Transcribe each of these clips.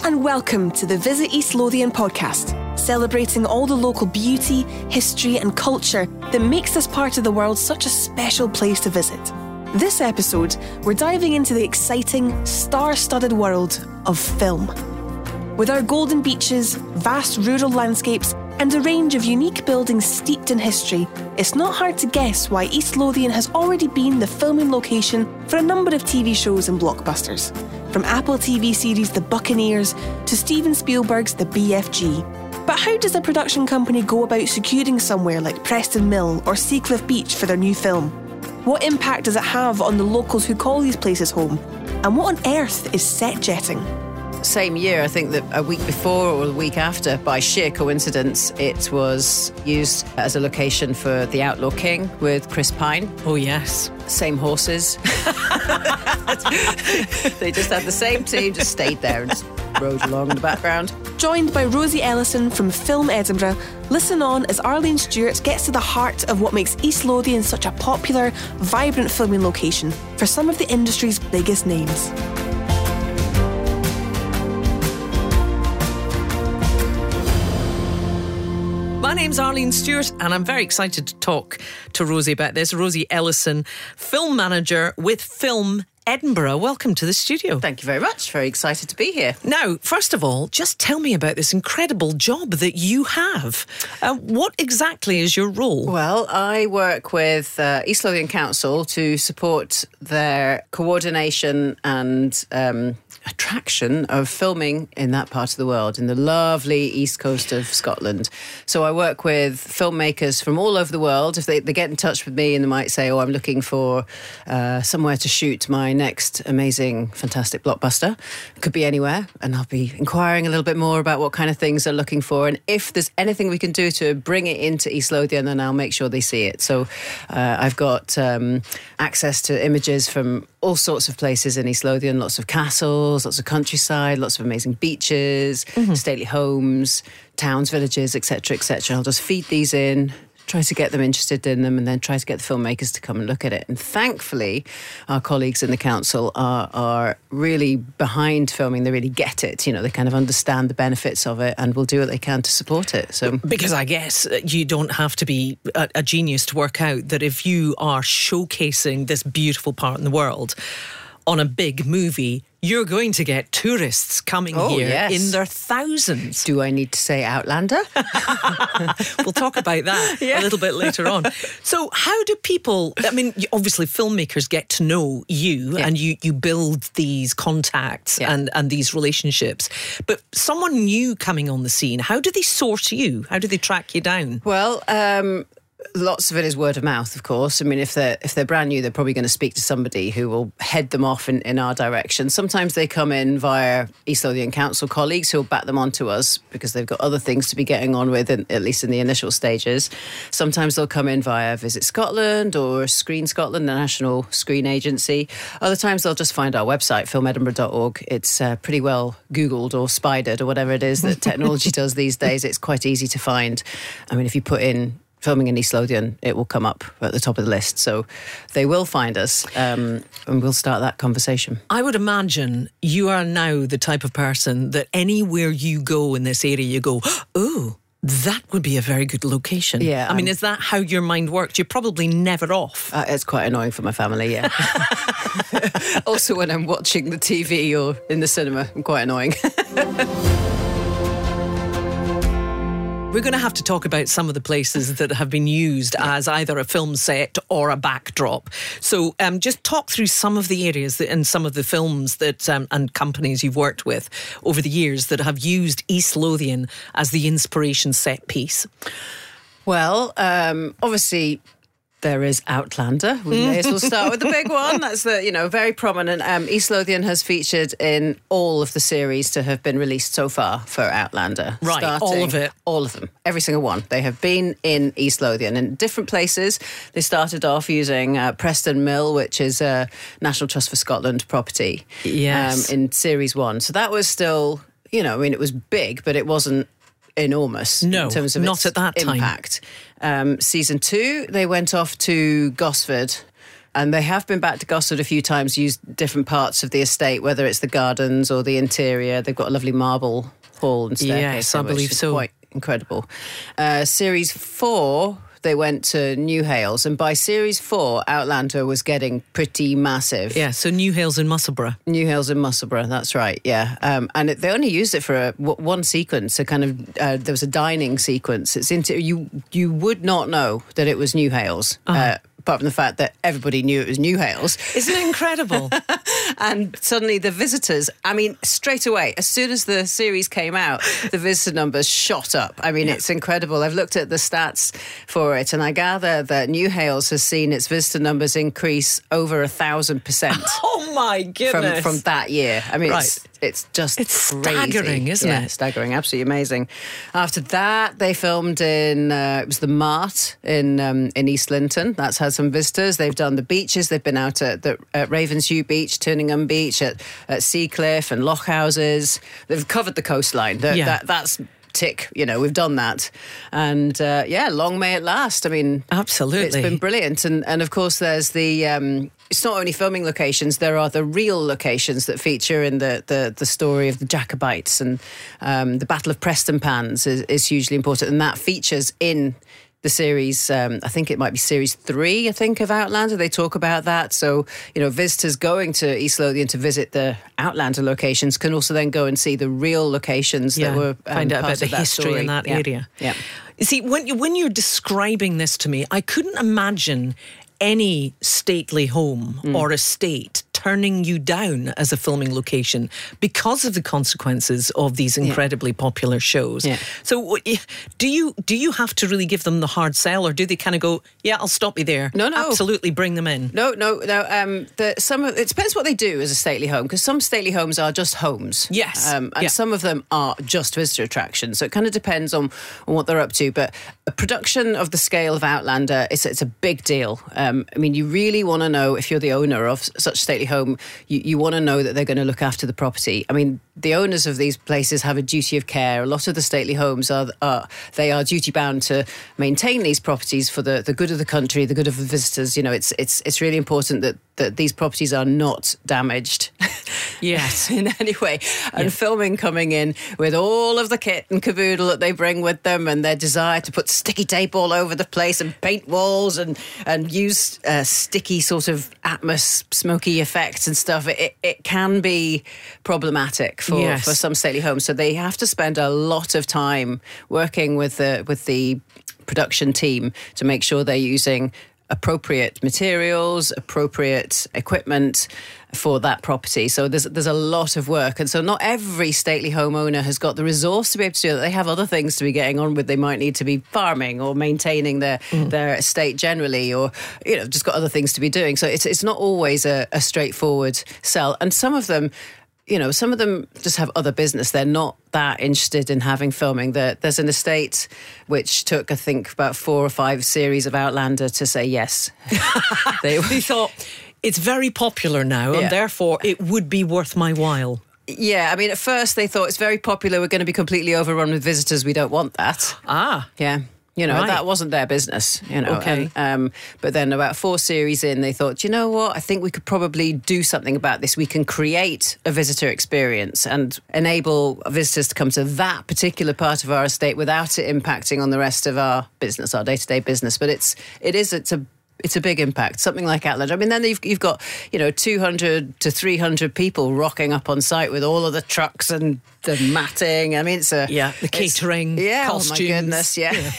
and welcome to the Visit East Lothian podcast, celebrating all the local beauty, history and culture that makes this part of the world such a special place to visit. This episode, we're diving into the exciting, star-studded world of film. With our golden beaches, vast rural landscapes and a range of unique buildings steeped in history, it's not hard to guess why East Lothian has already been the filming location for a number of TV shows and blockbusters, from Apple TV series The Buccaneers to Steven Spielberg's The BFG. But how does a production company go about securing somewhere like Preston Mill or Seacliff Beach for their new film? What impact does it have on the locals who call these places home? And what on earth is set jetting? Same year, I think that a week before or the week after, by sheer coincidence, it was used as a location for The Outlaw King with Chris Pine. Oh, yes. Same horses. They just had the same team, just stayed there and just rode along in the background. Joined by Rosie Ellison from Film Edinburgh, listen on as Arlene Stewart gets to the heart of what makes East Lothian such a popular, vibrant filming location for some of the industry's biggest names. My name's Arlene Stewart and I'm very excited to talk to Rosie about this. Rosie Ellison, film manager with Film Edinburgh. Welcome to the studio. Thank you very much. Very excited to be here. Now, first of all, just tell me about this incredible job that you have. What exactly is your role? Well, I work with East Lothian Council to support their coordination and attraction of filming in that part of the world, in the lovely east coast of Scotland. So I work with filmmakers from all over the world. If they get in touch with me and they might say, oh, I'm looking for somewhere to shoot my next amazing, fantastic blockbuster. It could be anywhere. And I'll be inquiring a little bit more about what kind of things they're looking for. And if there's anything we can do to bring it into East Lothian, then I'll make sure they see it. So I've got access to images from all sorts of places in East Lothian, lots of castles, lots of countryside, lots of amazing beaches, stately homes, towns, villages, etc., etc. I'll just feed these in, try to get them interested in them, and then try to get the filmmakers to come and look at it. And thankfully, our colleagues in the council are really behind filming. They really get it. You know, they kind of understand the benefits of it and will do what they can to support it. So, because I guess you don't have to be a genius to work out that if you are showcasing this beautiful part in the world on a big movie, you're going to get tourists coming here in their thousands. Do I need to say Outlander? We'll talk about that a little bit later on. So how do people, I mean, obviously filmmakers get to know you and you build these contacts and these relationships. But someone new coming on the scene, how do they source you? How do they track you down? Well, lots of it is word of mouth, of course. I mean, if they're brand new, they're probably going to speak to somebody who will head them off in our direction. Sometimes they come in via East Lothian Council colleagues who will bat them onto us because they've got other things to be getting on with, at least in the initial stages. Sometimes they'll come in via Visit Scotland or Screen Scotland, the national screen agency. Other times they'll just find our website, filmedinburgh.org. It's pretty well Googled or spidered or whatever it is that technology does these days. It's quite easy to find. I mean, if you put in filming in East Lothian, it will come up at the top of the list. So they will find us and we'll start that conversation. I would imagine you are now the type of person that anywhere you go in this area, you go, oh, that would be a very good location. Yeah. I mean, is that how your mind works? You're probably never off. It's quite annoying for my family, yeah. Also, when I'm watching the TV or in the cinema, I'm quite annoying. We're going to have to talk about some of the places that have been used as either a film set or a backdrop. So just talk through some of the areas and some of the films that and companies you've worked with over the years that have used East Lothian as the inspiration set piece. Well, obviously, there is Outlander. We may as well start with the big one. That's very prominent. East Lothian has featured in all of the series to have been released so far for Outlander. Right, all of it. All of them. Every single one. They have been in East Lothian in different places. They started off using Preston Mill, which is a National Trust for Scotland property. Yes. In Series 1. So that was still, it was big, but it wasn't enormous in terms of not its at that time. impact. Season 2, they went off to Gosford And they have been back to Gosford a few times, used different parts of the estate, whether it's the gardens or the interior. They've got a lovely marble hall and staircase. Yes, I believe so. Quite incredible. Series 4, they went to New Hales, and by Series 4, Outlander was getting pretty massive. Yeah, so New Hales in Musselburgh. New Hales in Musselburgh, that's right, yeah. And they only used it for one sequence, a kind of, there was a dining sequence. It's into you would not know that it was New Hales. Apart from the fact that everybody knew it was New Hales. Isn't it incredible? And suddenly the visitors, I mean, straight away, as soon as the series came out, the visitor numbers shot up. I mean, It's incredible. I've looked at the stats for it, and I gather that New Hales has seen its visitor numbers increase over 1,000%. Oh my goodness. From that year. I mean, Right. it's just It's crazy. staggering, isn't it? Staggering, absolutely amazing. After that, they filmed in it was the Mart in East Linton. That's had some visitors. They've done the beaches. They've been out at Ravenshew Beach, Turningham Beach, at Seacliff and Lochhouses. They've covered the coastline. That's tick. We've done that, and long may it last. I mean, absolutely, it's been brilliant. And of course, there's the. It's not only filming locations, there are the real locations that feature in the story of the Jacobites, and the Battle of Prestonpans is hugely important, and that features in the series. I think it might be Series 3, of Outlander. They talk about that. So, visitors going to East Lothian to visit the Outlander locations can also then go and see the real locations that were find out about the history story in that area. Yeah. You see, when you're describing this to me, I couldn't imagine any stately home or estate turning you down as a filming location because of the consequences of these incredibly popular shows. Yeah. So do you have to really give them the hard sell, or do they kind of go, yeah, I'll stop you there? No. Absolutely, bring them in. No. It depends what they do as a stately home, because some stately homes are just homes. Yes. And some of them are just visitor attractions. So it kind of depends on what they're up to. But a production of the scale of Outlander, it's a big deal. You really want to know, if you're the owner of such a stately home, you want to know that they're going to look after the property. I mean, the owners of these places have a duty of care. A lot of the stately homes are duty bound to maintain these properties for the good of the country, the good of the visitors. It's really important that these properties are not damaged. Yes. In any way. And filming coming in with all of the kit and caboodle that they bring with them, and their desire to put sticky tape all over the place and paint walls and use sticky sort of smoky effects and stuff. It can be problematic for some stately homes. So they have to spend a lot of time working with the production team to make sure they're using appropriate materials, appropriate equipment for that property. So there's a lot of work, and so not every stately homeowner has got the resource to be able to do that. They have other things to be getting on with. They might need to be farming or maintaining their estate generally, or just got other things to be doing. So it's not always a straightforward sell, and some of them just have other business. They're not that interested in having filming. There's an estate which took, I think, about 4 or 5 series of Outlander to say yes. They thought, it's very popular now, and therefore it would be worth my while. Yeah, I mean, at first they thought, it's very popular, we're going to be completely overrun with visitors, we don't want that. Yeah. Right. That wasn't their business, Okay. But then about 4 series in, they thought, you know what, I think we could probably do something about this. We can create a visitor experience and enable visitors to come to that particular part of our estate without it impacting on the rest of our business, our day-to-day business. But it's a big impact, something like Outlander. I mean, then you've got 200 to 300 people rocking up on site with all of the trucks and the matting. I mean, the catering, costumes. Oh my goodness,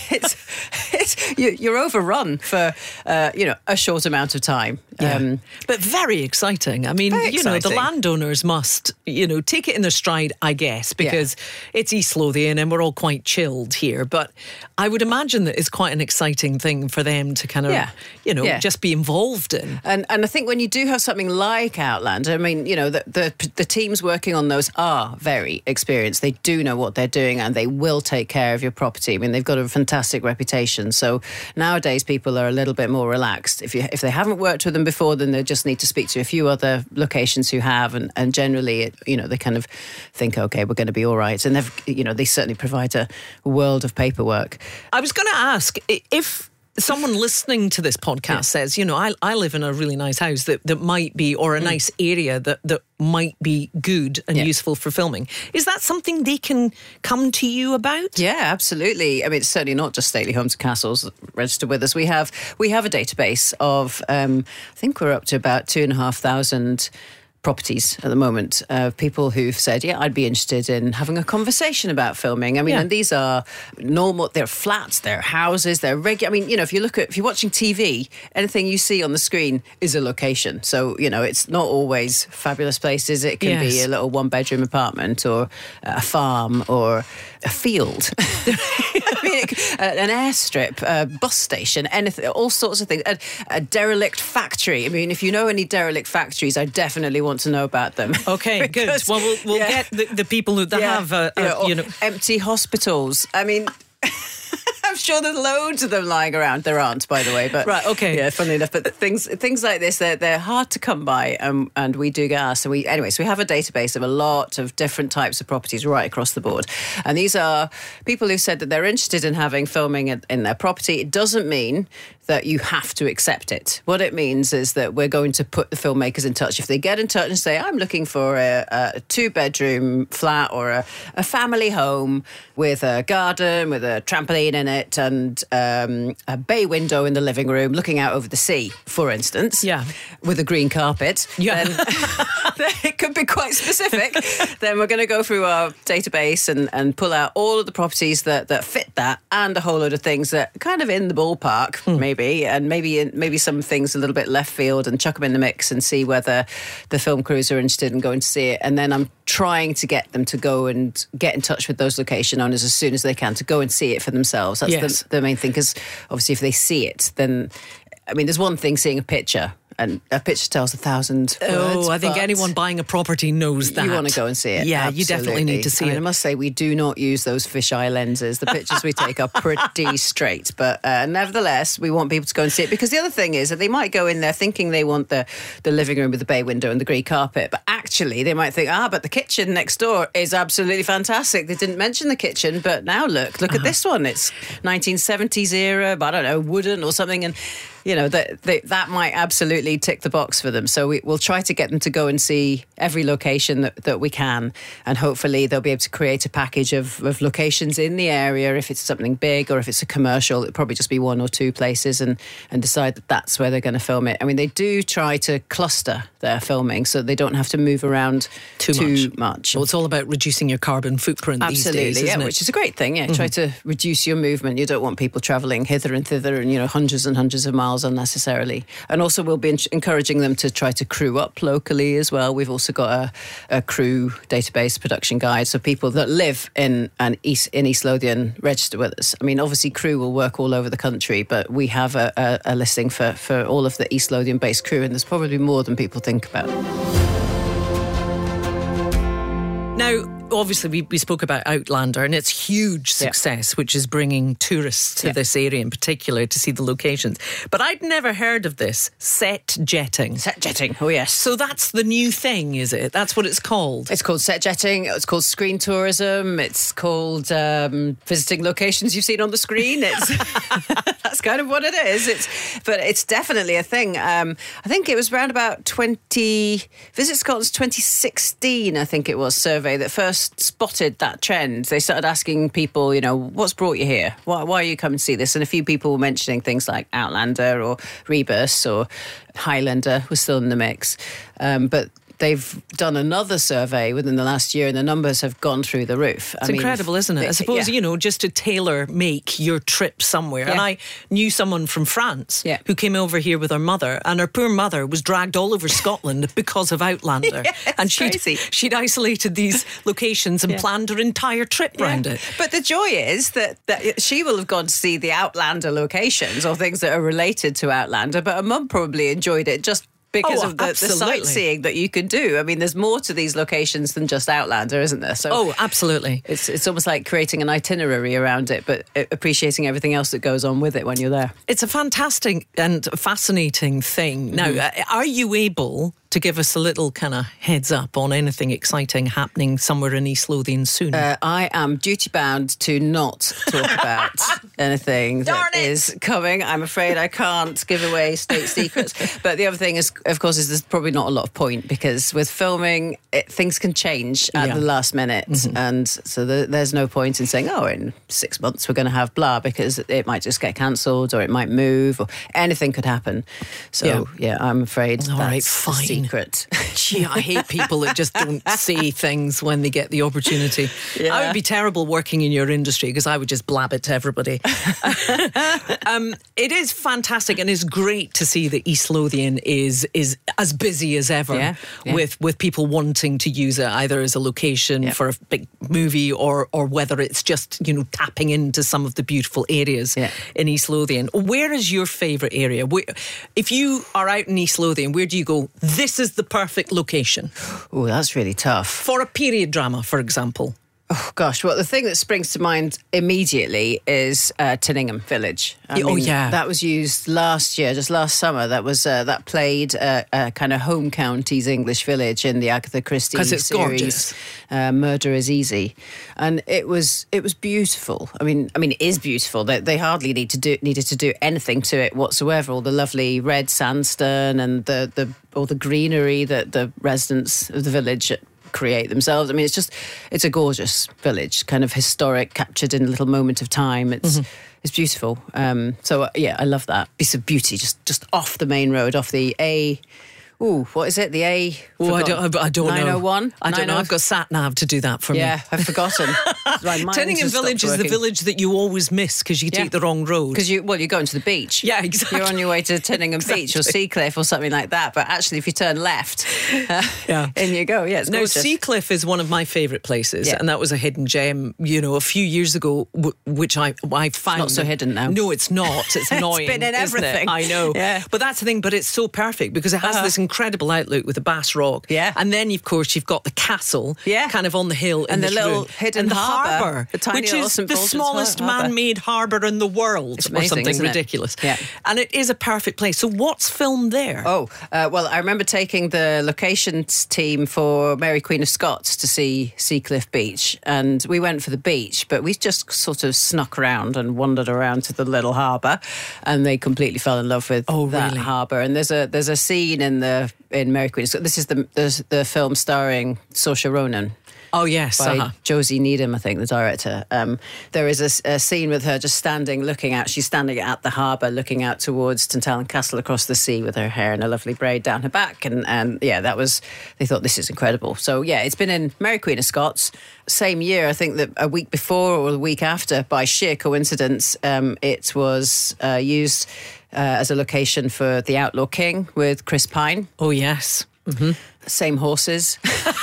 it's you're overrun for a short amount of time. But very exciting. I mean, the landowners must take it in their stride, I guess, because it's East Lothian and we're all quite chilled here. But I would imagine that it's quite an exciting thing for them to kind of just be involved in. And I think when you do have something like Outlander, I mean, the teams working on those are very experienced. They do know what they're doing, and they will take care of your property. I mean, they've got a fantastic reputation. So nowadays people are a little bit more relaxed. If they haven't worked with them before, then they just need to speak to a few other locations who have, and generally, they kind of think, okay, we're going to be all right. And they certainly provide a world of paperwork. I was going to ask, if someone listening to this podcast says, I live in a really nice house that might be, or a nice area that might be good and useful for filming. Is that something they can come to you about? Yeah, absolutely. I mean, it's certainly not just stately homes and castles that register with us. We have a database of, I think we're up to about 2,500 properties at the moment of people who've said, I'd be interested in having a conversation about filming. I mean, and these are normal, they're flats, they're houses, they're regular. I mean, if you're watching TV, anything you see on the screen is a location. So, it's not always fabulous places. It can be a little 1-bedroom apartment or a farm or a field. I mean, an airstrip, a bus station, anything, all sorts of things. A derelict factory. I mean, if you know any derelict factories, I definitely want to know about them. Okay, good. Well, we'll get the people who have empty hospitals. I mean, I'm sure there's loads of them lying around. There aren't, by the way, but right. Okay, yeah, funnily enough, but things like this, they're hard to come by, and we do get asked. So we have a database of a lot of different types of properties right across the board, and these are people who said that they're interested in having filming in their property. It doesn't mean that you have to accept it. What it means is that we're going to put the filmmakers in touch. If they get in touch and say, I'm looking for a 2-bedroom flat or a family home with a garden, with a trampoline in it, and a bay window in the living room looking out over the sea, for instance, with a green carpet, then it could be quite specific. Then we're going to go through our database and pull out all of the properties that fit that, and a whole load of things that kind of in the ballpark, maybe some things a little bit left field, and chuck them in the mix and see whether the film crews are interested in going to see it. And then I'm trying to get them to go and get in touch with those location owners as soon as they can to go and see it for themselves. That's the main thing, because obviously if they see it, then, I mean, there's one thing seeing a picture, and a picture tells 1,000 words. I think anyone buying a property knows that. You want to go and see it. Yeah, absolutely. You definitely need to see it. I must say, we do not use those fisheye lenses. The pictures we take are pretty straight. But nevertheless, we want people to go and see it, because the other thing is that they might go in there thinking they want the living room with the bay window and the green carpet. But actually, they might think, but the kitchen next door is absolutely fantastic. They didn't mention the kitchen, but now look at this one. It's 1970s era, but I don't know, wooden or something. And that might absolutely tick the box for them. So we'll try to get them to go and see every location that we can, and hopefully they'll be able to create a package of locations in the area. If it's something big or if it's a commercial, it'll probably just be 1 or 2 places, and decide that that's where they're going to film it. I mean, they do try to cluster their filming so they don't have to move around too much. Well, it's all about reducing your carbon footprint these days, isn't it? Which is a great thing. Try to reduce your movement. You don't want people travelling hither and thither and hundreds and hundreds of miles unnecessarily. And also we'll be encouraging them to try to crew up locally as well. We've also got a crew database production guide, so people that live in East Lothian register with us. I mean, obviously crew will work all over the country, but we have a listing for all of the East Lothian based crew, and there's probably more than people think about. Now, obviously, we spoke about Outlander and its huge success, which is bringing tourists to this area in particular to see the locations. But I'd never heard of this, set jetting. Set jetting, oh yes. So that's the new thing, is it? That's what it's called? It's called set jetting. It's called screen tourism. It's called visiting locations you've seen on the screen. That's kind of what it is. But it's definitely a thing. I think it was around about Visit Scotland's 2016, I think it was, survey that first spotted that trend. They started asking people, what's brought you here? Why are you coming to see this? And a few people were mentioning things like Outlander or Rebus, or Highlander was still in the mix. But they've done another survey within the last year, and the numbers have gone through the roof. It's incredible, isn't it? I suppose, just to tailor-make your trip somewhere. Yeah. And I knew someone from France who came over here with her mother, and her poor mother was dragged all over Scotland because of Outlander. And she'd isolated these locations and planned her entire trip around it. But the joy is that she will have gone to see the Outlander locations or things that are related to Outlander, but her mum probably enjoyed it just because of the sightseeing that you can do. I mean, there's more to these locations than just Outlander, isn't there? So absolutely. It's almost like creating an itinerary around it, but appreciating everything else that goes on with it when you're there. It's a fantastic and fascinating thing. Now, are you able to give us a little kind of heads up on anything exciting happening somewhere in East Lothian soon? I am duty bound to not talk about anything that is coming. I'm afraid I can't give away state secrets. But the other thing is, of course, is there's probably not a lot of point, because with filming, things can change at the last minute. And so there's no point in saying, oh, in 6 months we're going to have blah, because it might just get cancelled, or it might move, or anything could happen. So, yeah, I'm afraid All that's right, fine. the secret. Gee, I hate people that just don't say things when they get the opportunity. Yeah. I would be terrible working in your industry, because I would just blab it to everybody. It is fantastic, and it's great to see that East Lothian is as busy as ever with people wanting to use it either as a location for a big movie, or whether it's just, tapping into some of the beautiful areas in East Lothian. Where is your favourite area? If you are out in East Lothian, where do you go, this is the perfect location? Oh, that's really tough. For a period drama, for example. Oh, gosh. Well, the thing that springs to mind immediately is Tinningham Village. I mean, that was used last year, just last summer. That played a kind of home counties English village in the Agatha Christie it's series. Gorgeous. Murder is Easy. And it was beautiful. I mean, it is beautiful. They hardly needed to do anything to it whatsoever. All the lovely red sandstone and all the greenery that the residents of the village create themselves. I mean, it's a gorgeous village, kind of historic, captured in a little moment of time. It's beautiful. So I love that piece of beauty, just off the main road, off the A. Ooh, what is it? The A? Oh, I don't know. 901? I don't know. I've got sat-nav to do that for me. Yeah, I've forgotten. Tinningham Village is the village that you always miss because you take the wrong road. Because you're going to the beach. Yeah, exactly. You're on your way to Tinningham Beach or Seacliff or something like that. But actually, if you turn left, in you go. Yeah, it's gorgeous. Now, Seacliff is one of my favourite places, and that was a hidden gem, a few years ago, which I found. It's not so hidden now. No, it's not. It's annoying. It's been in everything. I know. Yeah. But that's the thing, but it's so perfect because it has this incredible outlook with the Bass Rock. Yeah. And then, of course, you've got the castle kind of on the hill. And the little hidden harbour. The tiny which little is St. the Paul's smallest harbour. man-made harbour in the world, It's amazing, or something isn't it? ridiculous. Yeah. And it is a perfect place. So what's filmed there? Oh, well, I remember taking the locations team for Mary Queen of Scots to see Seacliff Beach, and we went for the beach, but we just sort of snuck around and wandered around to the little harbour, and they completely fell in love with that harbour. And there's a scene in Mary Queen of Scots. This is the film starring Saoirse Ronan. Oh, yes. By Josie Needham, I think, the director. There is a scene with her just she's standing at the harbour looking out towards Tantallon Castle across the sea with her hair in a lovely braid down her back. And they thought, this is incredible. So, it's been in Mary Queen of Scots. Same year, I think that a week before or the week after, by sheer coincidence, it was used as a location for The Outlaw King with Chris Pine. Oh, yes. Mm-hmm. Same horses.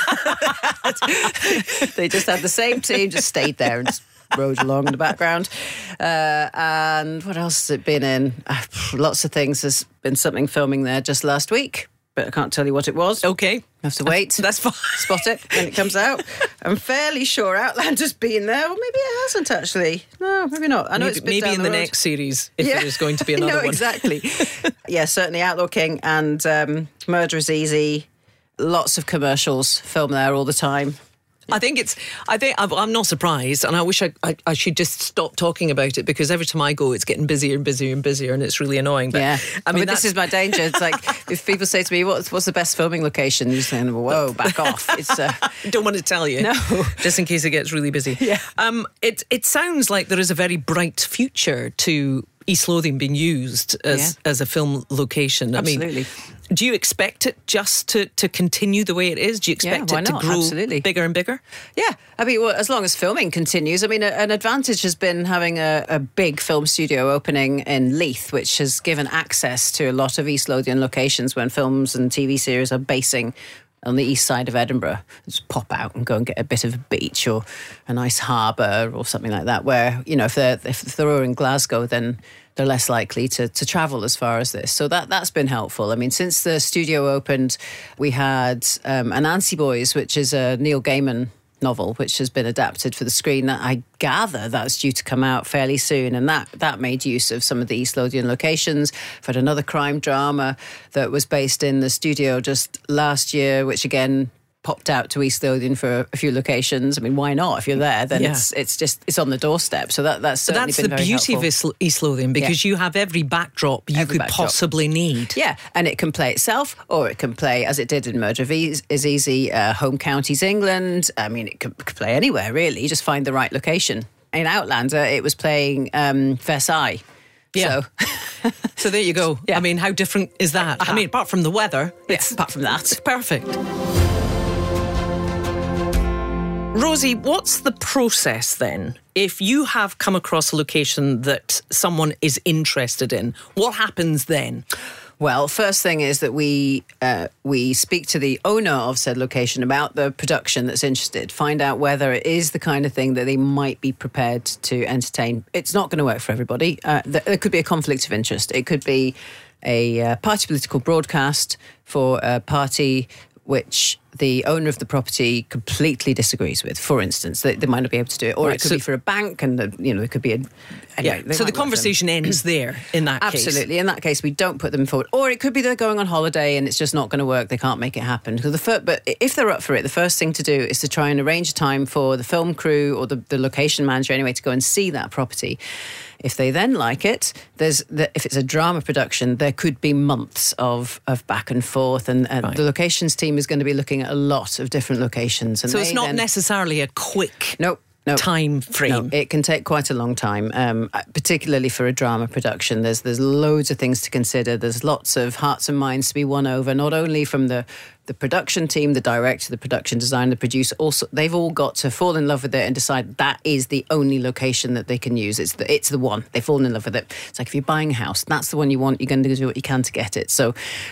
They just had the same team, just stayed there and just rode along in the background. And what else has it been in? Lots of things. There's been something filming there just last week, but I can't tell you what it was. Okay. You have to wait. That's fine. Spot it when it comes out. I'm fairly sure Outlander's been there. Or maybe it hasn't, actually. No, maybe not. I know it's been maybe down in the the road. next series, if there is going to be another no, one. Exactly. Yeah, certainly Outlaw King and Murder is Easy. Lots of commercials filmed there all the time. I'm not surprised, and I wish I should just stop talking about it, because every time I go, it's getting busier and busier and busier, and it's really annoying. But, I mean this is my danger. It's like if people say to me, "What's the best filming location?" You're saying, "Whoa, back off!" It's don't want to tell you, no, just in case it gets really busy. Yeah. It sounds like there is a very bright future to East Lothian being used as a film location. Absolutely. I mean, do you expect it just to continue the way it is? Do you expect it to grow bigger and bigger? Yeah. I mean, as long as filming continues. I mean, an advantage has been having a big film studio opening in Leith, which has given access to a lot of East Lothian locations when films and TV series are basing on the east side of Edinburgh. Just pop out and go and get a bit of a beach or a nice harbour or something like that, where, if they're in Glasgow, then they're less likely to travel as far as this. So that's been helpful. I mean, since the studio opened, we had Anansi Boys, which is a Neil Gaiman novel, which has been adapted for the screen. I gather that's due to come out fairly soon, and that made use of some of the East Lothian locations. I've had another crime drama that was based in the studio just last year, which again popped out to East Lothian for a few locations. I mean, why not? If you're there, then it's on the doorstep. So that's certainly been very helpful. That's the beauty of East Lothian, because you have every backdrop you could possibly need. Yeah, and it can play itself, or it can play, as it did in Murder is Easy, home counties England. I mean, it could play anywhere, really. You just find the right location. In Outlander, it was playing Versailles. Yeah. So there you go. Yeah. I mean, how different is that? I mean, apart from the weather, apart from that, it's perfect. Rosie, what's the process then? If you have come across a location that someone is interested in, what happens then? Well, first thing is that we speak to the owner of said location about the production that's interested, find out whether it is the kind of thing that they might be prepared to entertain. It's not going to work for everybody. There could be a conflict of interest. It could be a party political broadcast for a party which the owner of the property completely disagrees with. For instance, they might not be able to do it, or it could be for a bank, and it could be a. Anyway, so the conversation ends there. In that case, absolutely. In that case, we don't put them forward, or it could be they're going on holiday and it's just not going to work. They can't make it happen. But if they're up for it, the first thing to do is to try and arrange a time for the film crew or the location manager anyway to go and see that property. If they then like it, if it's a drama production, there could be months of back and forth, and the locations team is going to be looking at a lot of different locations. And so it's not necessarily a quick time frame. No, it can take quite a long time, particularly for a drama production. There's loads of things to consider. There's lots of hearts and minds to be won over, not only from the production team, the director, the production designer, the producer. Also, they've all got to fall in love with it and decide that is the only location that they can use. It's the one. They've fallen in love with it. It's like if you're buying a house, that's the one you want. You're going to do what you can to get it. So,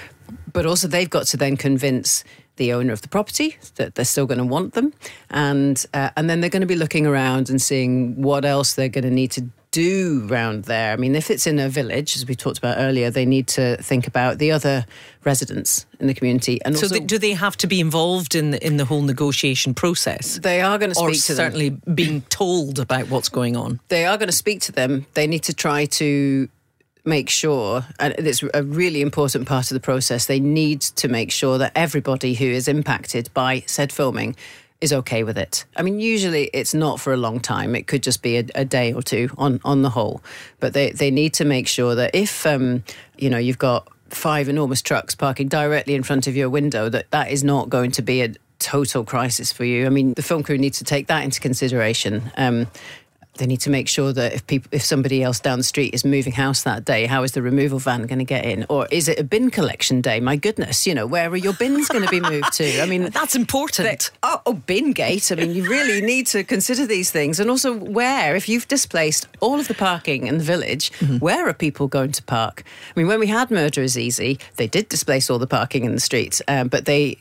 but also they've got to then convince the owner of the property that they're still going to want them, and then they're going to be looking around and seeing what else they're going to need to do around there. I mean, if it's in a village, as we talked about earlier, they need to think about the other residents in the community. And so, do they have to be involved in the whole negotiation process? They are going to speak to them. Or certainly being told about what's going on. They are going to speak to them. They need to try to make sure, and it's a really important part of the process, they need to make sure that everybody who is impacted by said filming is okay with it. I mean, usually it's not for a long time. It could just be a day or two on the whole. But they need to make sure that if, you've got 5 enormous trucks parking directly in front of your window, that is not going to be a total crisis for you. I mean, the film crew needs to take that into consideration. They need to make sure that if somebody else down the street is moving house that day, how is the removal van going to get in? Or is it a bin collection day? My goodness, where are your bins going to be moved to? I mean, that's important. Bin gate. I mean, you really need to consider these things. And also if you've displaced all of the parking in the village, where are people going to park? I mean, when we had Murder is Easy, they did displace all the parking in the streets, but they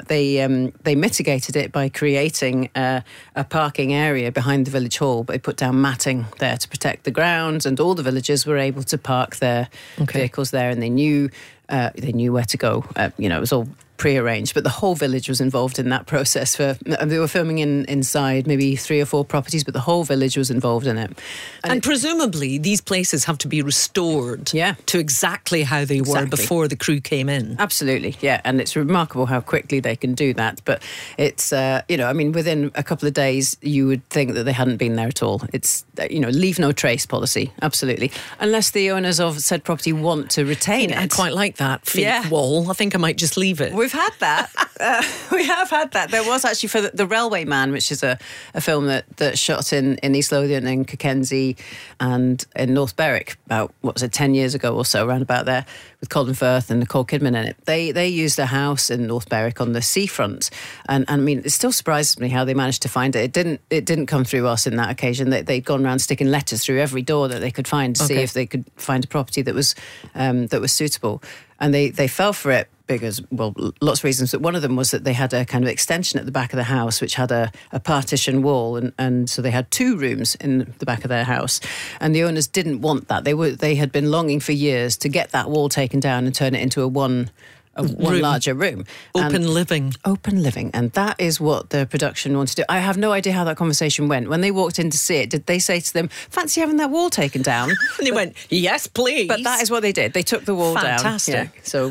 mitigated it by creating a parking area behind the village hall. But they put down matting there to protect the grounds, and all the villagers were able to park their vehicles there, and they knew where to go. It was all pre-arranged, but the whole village was involved in that process. They were filming inside maybe 3 or 4 properties, but the whole village was involved in it. And presumably these places have to be restored to exactly how they were before the crew came in. Absolutely, yeah. And it's remarkable how quickly they can do that. But it's, within a couple of days, you would think that they hadn't been there at all. It's, leave no trace policy, absolutely. Unless the owners of said property want to retain it. I quite like that fake wall. I think I might just leave it. We've had that. We have had that. There was actually for the Railway Man, which is a film that shot in East Lothian and Kirkensey and in North Berwick about, 10 years ago or so, around about there, with Colin Firth and Nicole Kidman in it. They used a house in North Berwick on the seafront. And I mean, it still surprises me how they managed to find it. It didn't come through us in that occasion. They'd gone around sticking letters through every door that they could find to see if they could find a property that was suitable. And they fell for it because, lots of reasons. But one of them was that they had a kind of extension at the back of the house, which had a partition wall. And so they had 2 rooms in the back of their house. And the owners didn't want that. They had been longing for years to get that wall taken down and turn it into a one larger room. Open living. Open living. And that is what the production wanted to do. I have no idea how that conversation went. When they walked in to see it, did they say to them, fancy having that wall taken down? And they went, yes, please. But that is what they did. They took the wall down. Fantastic. Yeah. So,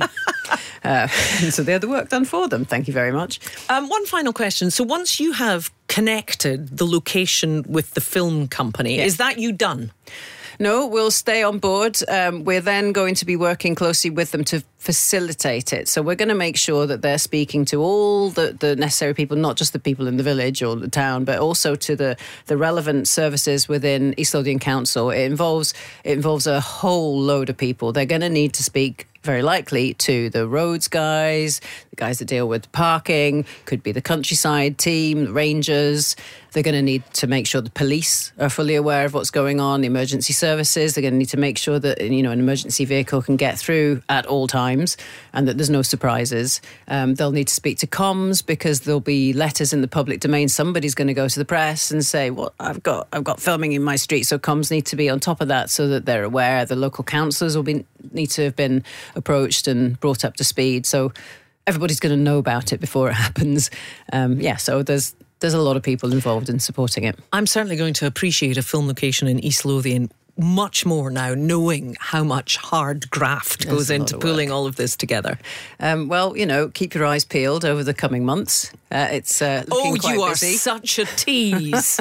so they had the work done for them. Thank you very much. One final question. So once you have connected the location with the film company, is that you done? No, we'll stay on board. We're then going to be working closely with them to facilitate it. So we're going to make sure that they're speaking to all the necessary people, not just the people in the village or the town, but also to the relevant services within East Lothian Council. It involves a whole load of people. They're going to need to speak very likely to the roads guys, the guys that deal with parking, could be the countryside team, the rangers. They're going to need to make sure the police are fully aware of what's going on, the emergency services. They're going to need to make sure that, you know, an emergency vehicle can get through at all times and that there's no surprises. They'll need to speak to comms because there'll be letters in the public domain. Somebody's going to go to the press and say, well, I've got filming in my street. So comms need to be on top of that so that they're aware. The local councillors will need to have been approached and brought up to speed. So everybody's going to know about it before it happens. So there's a lot of people involved in supporting it. I'm certainly going to appreciate a film location in East Lothian much more now, knowing how much hard graft goes into pulling all of this together. Well, you know, keep your eyes peeled over the coming months. It's looking quite you are busy. such a tease.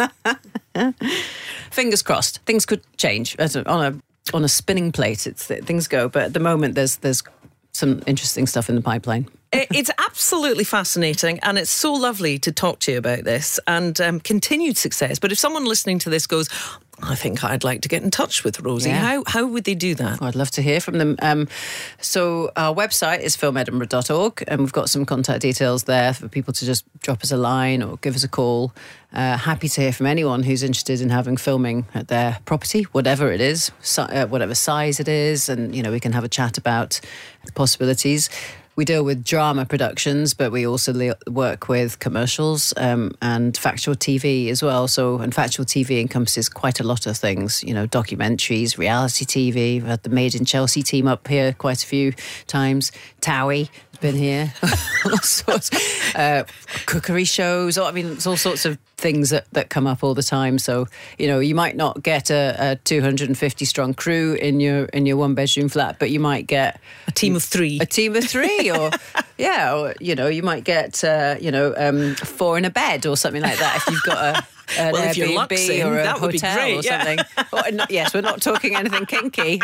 Fingers crossed. Things could change. On a spinning plate, things go. But at the moment, there's some interesting stuff in the pipeline. It's absolutely fascinating, and it's so lovely to talk to you about this, and continued success. But if someone listening to this goes, I think I'd like to get in touch with Rosie, how would they do that? I'd love to hear from them. So our website is filmedinburgh.org, and we've got some contact details there for people to just drop us a line or give us a call. Happy to hear from anyone who's interested in having filming at their property, whatever it is, whatever size it is, and, you know, we can have a chat about the possibilities. We deal with drama productions, but we also work with commercials and factual TV as well. And factual TV encompasses quite a lot of things, you know, documentaries, reality TV. We've had the Made in Chelsea team up here quite a few times. Towie has been here. All sorts. Cookery shows. There's all sorts of things that come up all the time. So, you know, you might not get a 250 strong crew in your one bedroom flat, but you might get a team of three. Or you know, you might get 4 in a bed or something like that if you've got an if you're Airbnb luxing, or a that would be hotel great, or something. Yes, we're not talking anything kinky.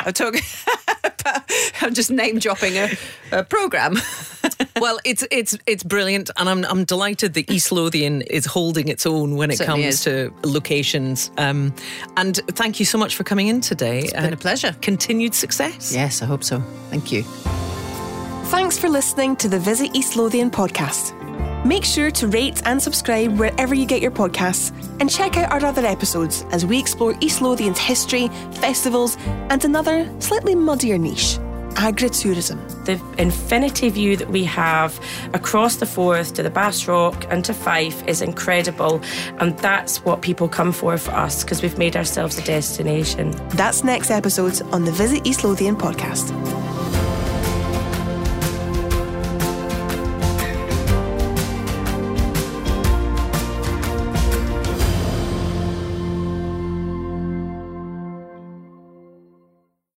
I'm just name dropping a programme. Well, it's brilliant, and I'm delighted that East Lothian is holding its own when it comes to locations. And thank you so much for coming in today. It's been a pleasure. Continued success. Yes, I hope so. Thank you. Thanks for listening to the Visit East Lothian podcast. Make sure to rate and subscribe wherever you get your podcasts, and check out our other episodes as we explore East Lothian's history, festivals, and another slightly muddier niche, agritourism. The infinity view that we have across the Forth to the Bass Rock and to Fife is incredible, and that's what people come for us, because we've made ourselves a destination. That's next episode on the Visit East Lothian podcast.